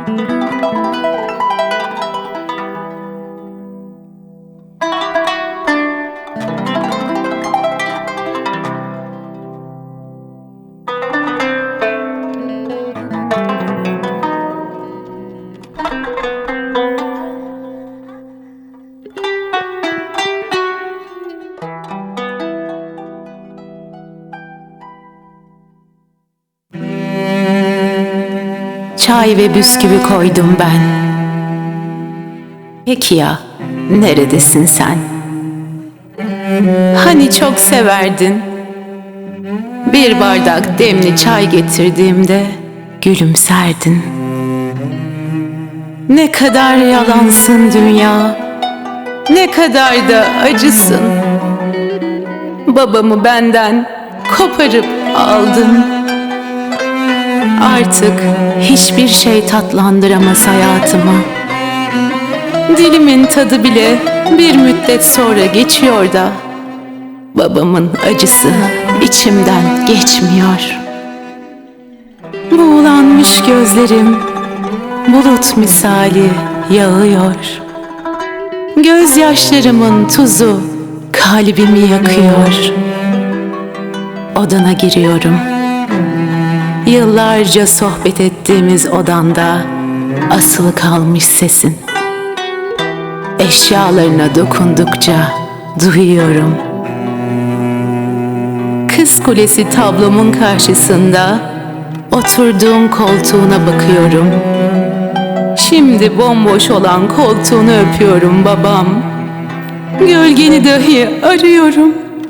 Çay ve bisküvi koydum ben. Peki ya, neredesin sen? Hani çok severdin. Bir bardak demli çay getirdiğimde gülümserdin. Ne kadar yalansın dünya, ne kadar da acısın. Babamı benden koparıp aldın. Artık hiçbir şey tatlandıramaz hayatımı. Dilimin tadı bile bir müddet sonra geçiyor da babamın acısı içimden geçmiyor. Buğulanmış gözlerim bulut misali yağıyor. Gözyaşlarımın tuzu kalbimi yakıyor. Odana giriyorum. Yıllarca sohbet ettiğimiz odanda asılı kalmış sesin. Eşyalarına dokundukça duyuyorum. Kız Kulesi tablomun karşısında oturduğum koltuğuna bakıyorum. Şimdi bomboş olan koltuğunu öpüyorum babam. Gölgeni dahi arıyorum.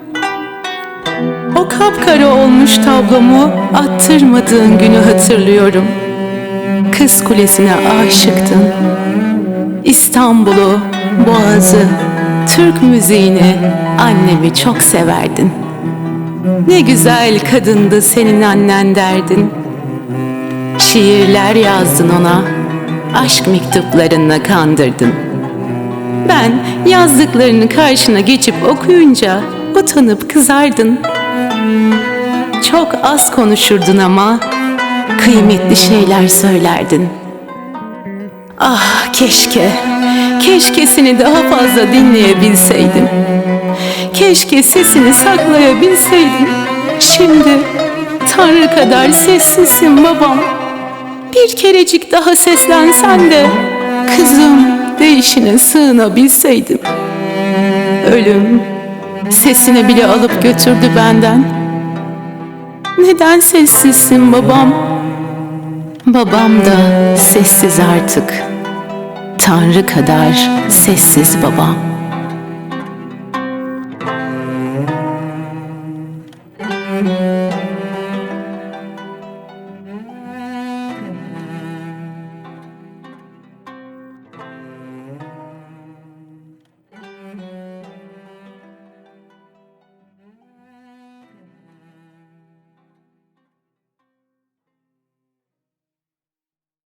O kapkara olmuş tablomu attırmadığın günü hatırlıyorum. Kız Kulesi'ne aşıktın. İstanbul'u, Boğaz'ı, Türk müziğini, annemi çok severdin. Ne güzel kadındı senin annen derdin. Şiirler yazdın ona, aşk mektuplarınla kandırdın. Ben yazdıklarını karşına geçip okuyunca utanıp kızardın. Çok az konuşurdun ama kıymetli şeyler söylerdin. Ah keşke seni daha fazla dinleyebilseydim. Keşke sesini saklayabilseydim. Şimdi Tanrı kadar sessizsin babam. Bir kerecik daha seslensen de kızım deyişine sığınabilseydim. Ölüm sesini bile alıp götürdü benden. Neden sessizsin babam? Babam da sessiz artık. Tanrı kadar sessiz babam.